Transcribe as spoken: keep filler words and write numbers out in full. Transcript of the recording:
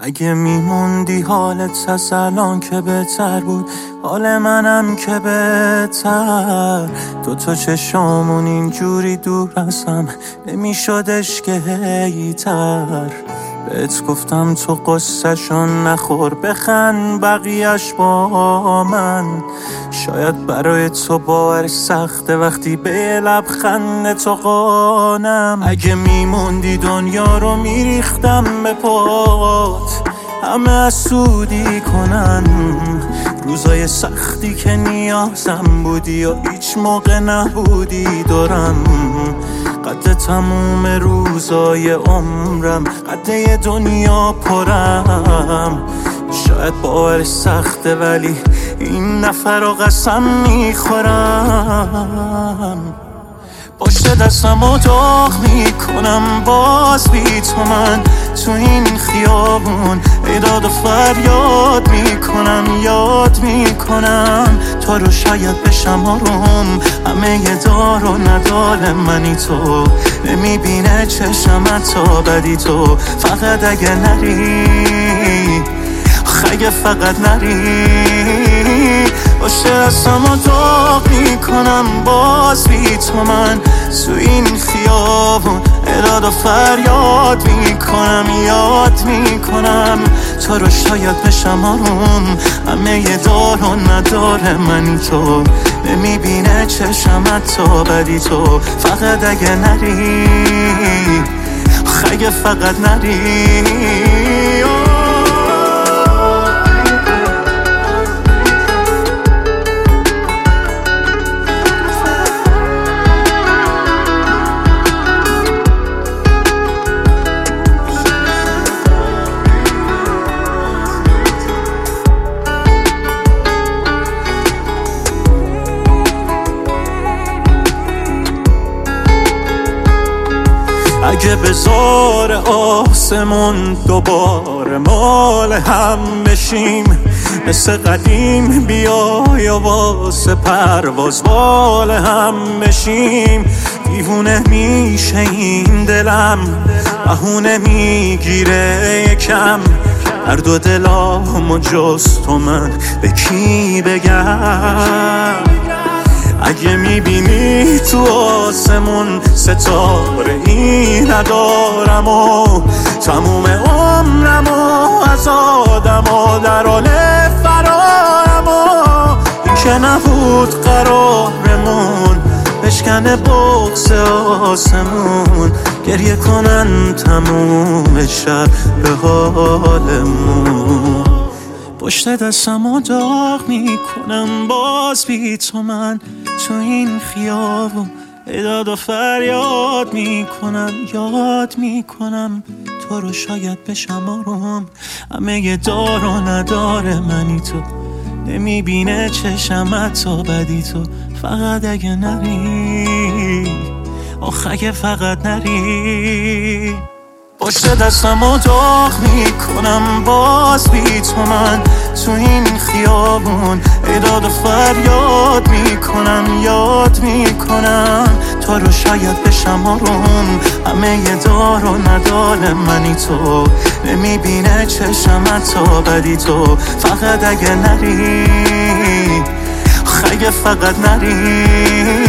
اگه میموندی حالت از الان که بهتر بود، حال منم که بهتر. دو تا چشامون اینجوری دور ازم نمیشدش که هیتر. بهت گفتم تو قصه‌شون نخور، بخند بقیه‌اش با من. شاید برای تو باور سخته وقتی به لبخند تو قانم. اگه میموندی دنیا رو میریختم به پات، همه حسودی کنن. روزای سختی که نیازم بودی و هیچ موقع نبودی دورم. قد تموم روزای عمرم، قد دنیا پرم. شاید باور سخته ولی این نفر رو قسم میخورم. پشت دستم رو داغ میکنم باز بی تو من تو این خیابون. ایداد و فریاد میکنم، یاد میکنم تو رو شاید بشم آروم. همه یه دار و ندار منی تو، نمیبینه چشم تا بدی تو. فقط اگه نری، اگه فقط نری، پشت دستم رو داغ میکنم باز بی تو من تو این خیابون. ایداد و فریاد میکنم، یاد میکنم تو رو شاید بشم آروم. همه یه دار و نداره منی تو، نمیبینه چشم تا بدی تو. فقط اگه نری، اگه فقط نری. اگه بزار آسمون دوباره مال هم بشیم، مثل قدیم بیای و واسه پرواز بال هم بشیم. دیوونه میشه این دلم، بهونه میگیره یکم. هر دو دلامو جز تو من به کی بگم؟ اگه میبینی تو آسمون ستاره ای ندارم و تموم عمرم و از آدم و در حال فرارم و این که نبود قرارمون بشکنه بغض آسمون. گریه کنن تموم شب به حالمون. پشت دستم رو داغ میکنم باز بی تو من تو این خیابون. ایداد و فریاد میکنم، یاد میکنم تو رو شاید بشم آروم. همه یه دار و نداره منی تو، نمیبینه چشم تا بدی تو. فقط اگه نری، آخ اگه فقط نری. پشت دستم رو داغ میکنم باز بی تو من تو این خیابون. ایداد و فریاد میکنم، یاد میکنم تو رو شاید بشم آروم. همه یه دار و ندار منی تو، نمیبینه چشم تا بدی تو. فقط اگه نری، اگه فقط نری.